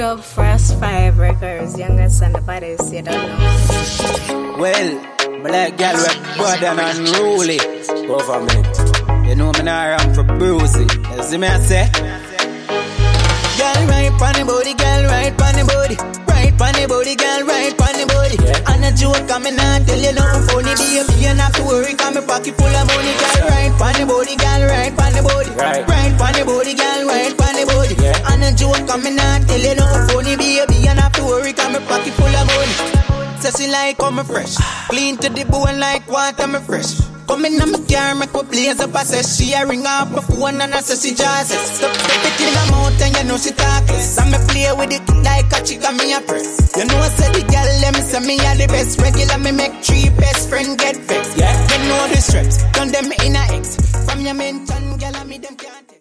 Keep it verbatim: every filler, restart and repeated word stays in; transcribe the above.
up Frost five Records, youngest and the baddest, you don't know. Well, black girl with bad and unruly government. You know me not around for bruising. You see me I say? Girl right pon the body, girl right pon the body. Right pon the body, girl right pon the body. Yeah. And a joke I me not tell you nothing funny. Baby, you not to worry, cause me pocket full of money. Girl right pon the body, girl right pon the body. Right, right pon the body, girl right pon the body. Yeah. And a joke I me not tell you nothing funny. Baby, you not to worry, cause me pocket full of money. Say she like how me fresh, clean to the bone like water me fresh. Come in on my car, make me blaze up. I say she a ring up my phone and I say she just stop it in her mouth and you know she talkless. And me play with it like a chick and me a press. You know I say the girl let me say me are the best. Regular me make three best friend get vexed. Yeah, you know the straps, done them in a X. From your mention, girl I me them.